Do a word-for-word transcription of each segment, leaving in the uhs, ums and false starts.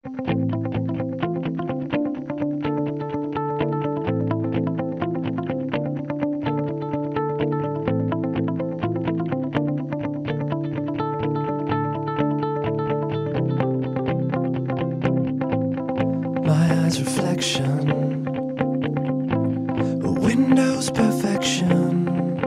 My eyes' reflection, a window's perfection.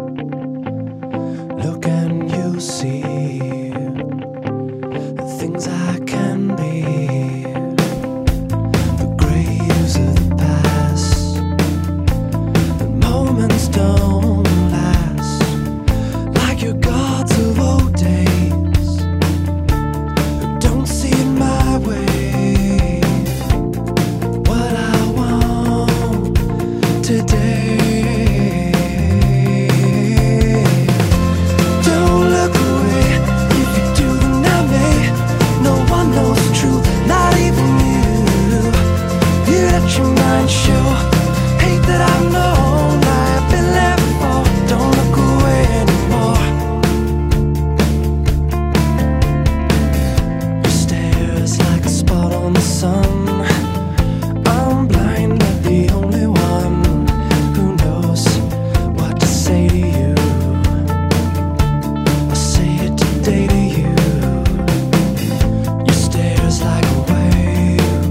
Look and you'll see the things I can be. The graves of the past, the moments don't last, like your gods of old days who don't see it my way. Today, don't look away. If you do, then I may. No one knows the truth, not even you. You let your mind show hate that I've known. I've been there before. Don't look away anymore. Your stare is like a spot on the sun. I'm blind, but the only one say to you, I say it today to you. Your stare's like a wave,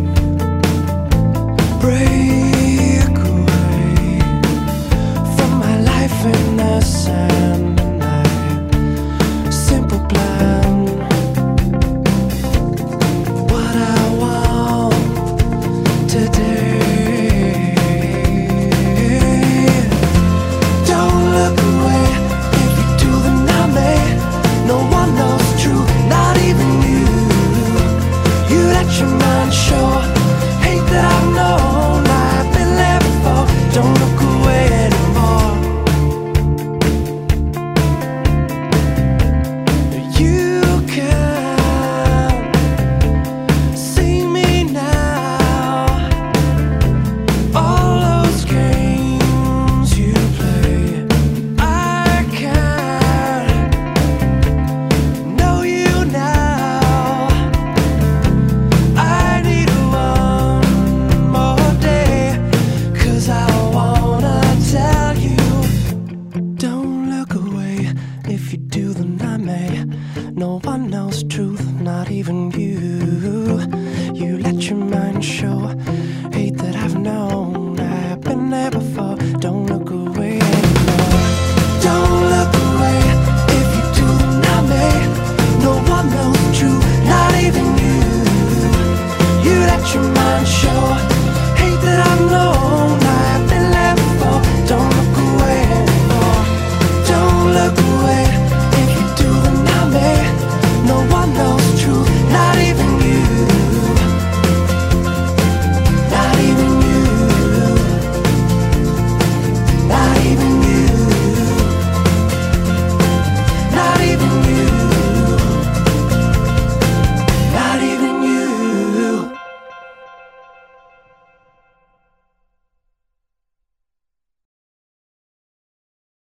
break away from my life in the sand. My simple plan, what I want today. Look away, if you do then I may. No one knows the truth, not even you. You let your mind show hate that I've known. I've been there before, don't look away anymore. You can see me now. All those games you play, if you do, then I may. No one knows the truth, not even you. You let your mind show hate that I've known. I've been there before, don't look away anymore. Don't look away, if you do, then I may. No one knows the truth, not even you. You let your mind show